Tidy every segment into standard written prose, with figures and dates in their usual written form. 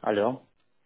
Алло,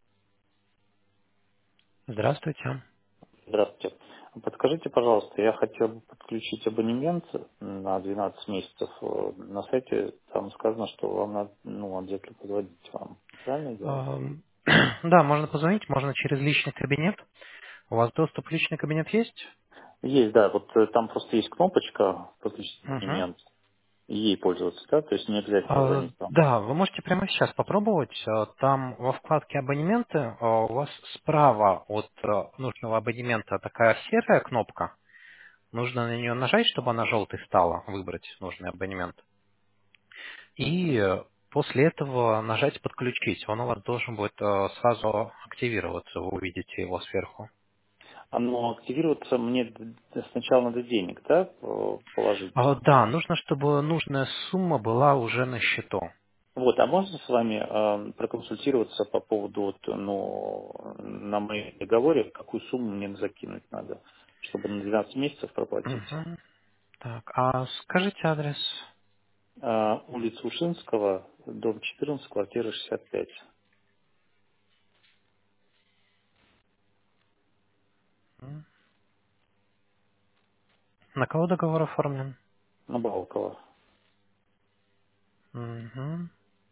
Здравствуйте. здравствуйте. Подскажите, пожалуйста, я хотел бы подключить абонемент на 12 месяцев. На сайте там сказано, что вам надо, обязательно позвонить вам. Правильно я делаю? Ам, Да, можно позвонить, можно через личный кабинет. У вас доступ в личный кабинет есть? Есть, да, вот там просто есть кнопочка «Подключить Мгм. абонемент», и ей пользоваться, да, то есть не обязательно звонить вам. Да, вы можете прямо сейчас попробовать. Там во вкладке «Абонементы» у вас справа от нужного абонемента такая серая кнопка. Нужно на нее нажать, чтобы она желтой стала, выбрать нужный абонемент. И после этого нажать «Подключить». Он у вас должен будет сразу активироваться, вы увидите его сверху. Но активироваться мне сначала надо денег, да, положить. Да, нужно, чтобы нужная сумма была уже на счету. Вот, а можно с вами проконсультироваться по поводу, на моем договоре, какую сумму мне закинуть надо, чтобы на 12 месяцев проплатить? Мгм. Так, а скажите адрес. Улица Ушинского, дом 14, квартира 65, На кого договор оформлен? на Балкова. Мгм.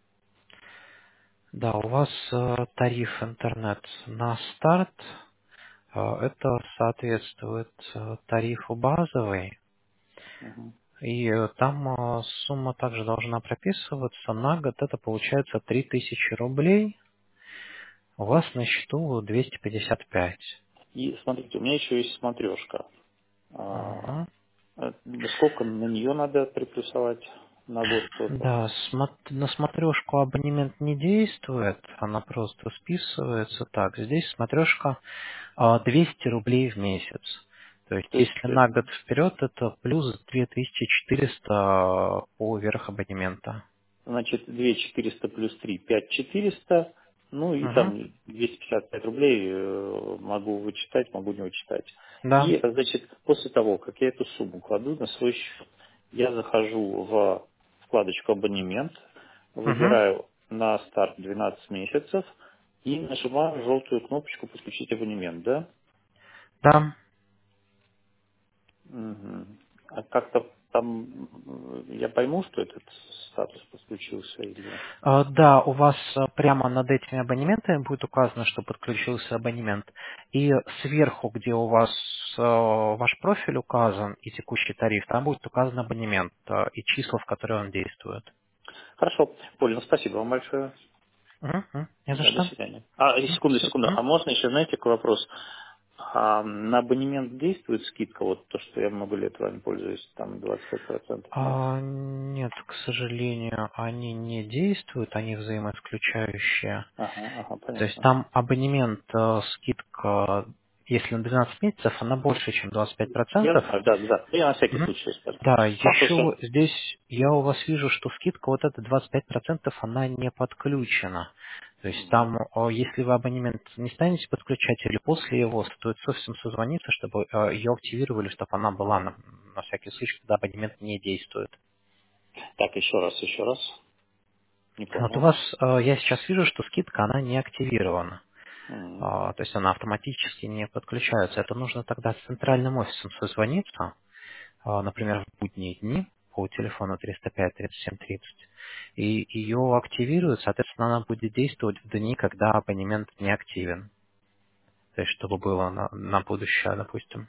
Да, у вас тариф интернет на старт. Это соответствует тарифу базовый. Мгм. И там сумма также должна прописываться. На год это получается 3000 рублей. У вас на счету 255. И смотрите, у меня еще есть смотрешка. Мгм. Сколько на нее надо приплюсовать на год тоже? Да, на смотрешку абонемент не действует, она просто списывается. Так, здесь смотрешка 200 рублей в месяц. То есть, То есть если на год вперед, это плюс 2400 по верх абонемента. Значит, 2400 плюс 3, 5400, ну и Мгм. там 255 рублей могу вычитать, могу не вычитать. Да. И, значит, после того, как я эту сумму кладу на свой счет, я захожу в вкладочку «Абонемент», Мгм. выбираю на старт 12 месяцев и нажимаю желтую кнопочку «Подключить абонемент», да? Да. Мгм. А как-то там я пойму, что этот статус подключился или... Да, у вас прямо над этими абонементами будет указано, что подключился абонемент. И сверху, где у вас ваш профиль указан и текущий тариф, там будет указан абонемент и числа, в которые он действует. Хорошо, понял. Спасибо вам большое. Мгм. Не за Да, до что. свидания. Секунду, Всё. секунду. А можно еще, знаете, какой вопрос? На абонемент действует скидка, вот то, что я много лет вами пользуюсь, там 25% на... Нет, к сожалению, они не действуют, они взаимоисключающие. Ага, ага, То есть понятно. там абонемент, скидка, если на 12 месяцев, она больше, чем Я 25%. знаю, да, да. Я на всякий Мгм. случай скажу. Да, Потому еще что... здесь я у вас вижу, что скидка вот эта 25%, она не подключена. То есть Мгм. там, если вы абонемент не станете подключать или после его, стоит с офисом созвониться, чтобы ее активировали, чтобы она была на всякий случай, когда абонемент не действует. Так, еще раз. Не Вот у понял. вас, я сейчас вижу, что скидка, она не активирована. Мгм. То есть она автоматически не подключается. Это нужно тогда с центральным офисом созвониться, например, в будние дни по телефону 305-37-30, и ее активируют, соответственно, она будет действовать в дни, когда абонемент не активен. То есть, чтобы было на будущее, допустим.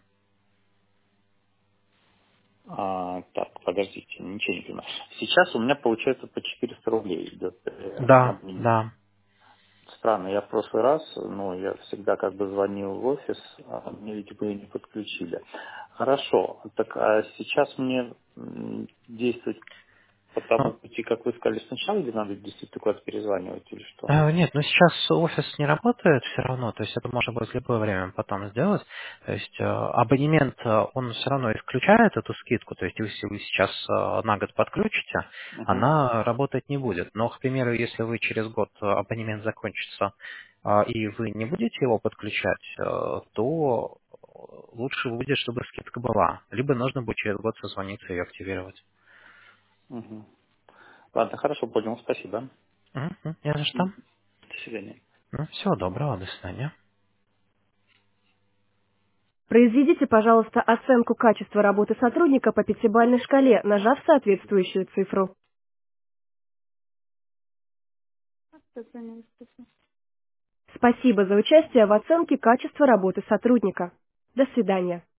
Так, подождите, ничего не понимаю. Сейчас у меня получается по 400 рублей идет на Да, абонемент. да. Странно, я в прошлый раз, я всегда как бы звонил в офис, а мне, видимо, и не подключили. Хорошо, так а сейчас мне действовать по Ну, тому пути, как вы сказали сначала, или надо действительно куда-то перезванивать или что? Нет, но сейчас офис не работает все равно, то есть это можно будет в любое время потом сделать. То есть абонемент, он все равно исключает эту скидку, то есть если вы сейчас на год подключите, Мгм, она работать не будет. Но, к примеру, если вы через год абонемент закончится, и вы не будете его подключать, то лучше будет, чтобы скидка была. Либо нужно будет через год созвониться и ее активировать. мгм. Ладно, хорошо, понял, спасибо. Не за что. До свидания. Ну, всего доброго, до свидания. Произведите, пожалуйста, оценку качества работы сотрудника по пятибалльной шкале, нажав соответствующую цифру. Спасибо за участие в оценке качества работы сотрудника. До свидания.